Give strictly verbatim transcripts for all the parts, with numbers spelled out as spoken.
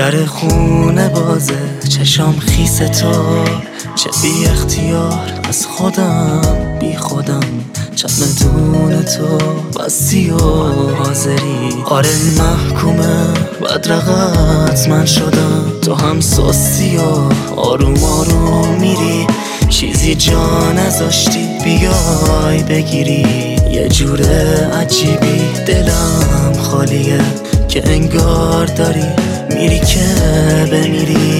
در خونه بازه چشام خیس تو، چه بی اختیار از خودم بی خودم چمدون تو بستی و حاضری. آره محکومه بدرقت من شدم، تو هم سستی و آروم آروم میری، چیزی جا نذاشتی بیای بگیری. یه جوره عجیبی دلم خالیه که انگار داری میری که بمیری.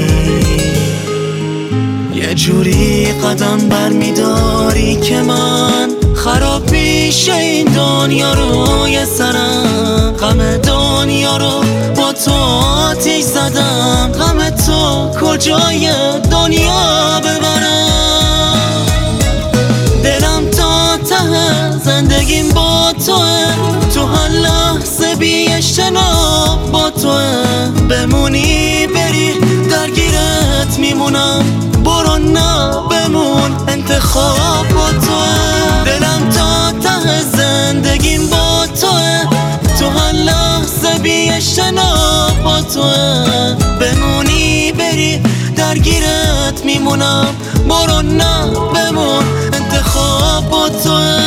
یه جوری قدم بر میداری که من خراب میشه این دنیا رو یه سرم. غم دنیا رو با تو آتیش زدم، غم تو کجای دنیا ببرم. دلم تا ته زندگیم با توه، تو هر لحظه بی اجتناب با توه. بمونی بری درگیرت میمونم، برو نه بمون انتخاب با توه. دلم تا ته زندگیم با توه، تو هر لحظه بی اجتناب با توه. بمونی بری درگیرت میمونم، برو نه بمون انتخاب با توه.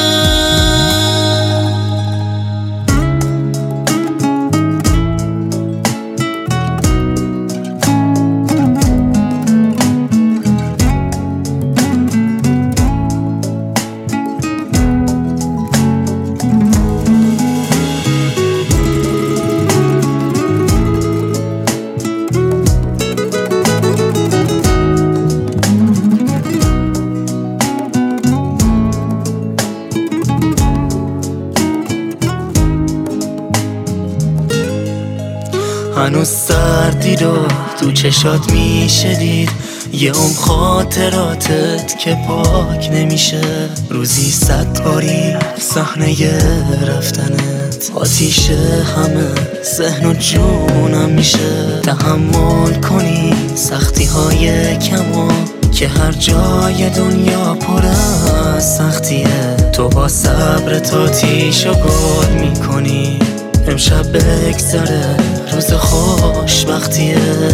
هنوز سردی رو تو چشات میشه دید، یه اون خاطراتت که پاک نمیشه. روزی صد باری صحنه رفتنت آتیشه، همه ذهن و جونم میشه. تحمل کنی سختی های کمو که هر جای دنیا پر از سختیه. تو با صبرت آتیش و گل میکنی، امشب بگذره روز خوشبختیه.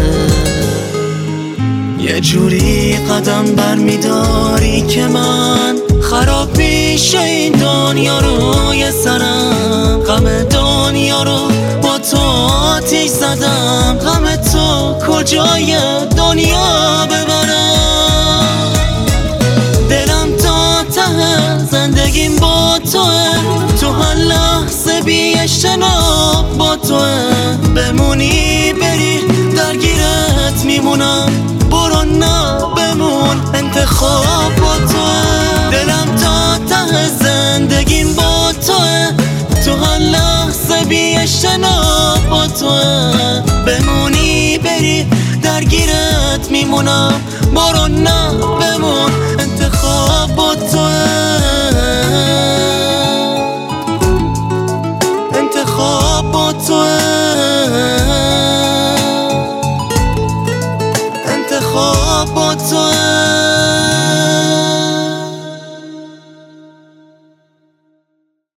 یه جوری قدم بر میداری که من خراب میشه این دنیا رو یه سرم. غم دنیا رو با تو آتیش زدم، غم تو کجای دنیا ببرم. دلم تا ته زندگیم با توه، تو هر لحظه بی اجتناب با توه. بمونی بری درگیرت میمونم، برو نه بمون انتخاب با توه. دلم تا ته زندگیم با توه، تو هر لحظه بی اجتناب با توه. بمونی بری درگیرت میمونم، برو نه بمون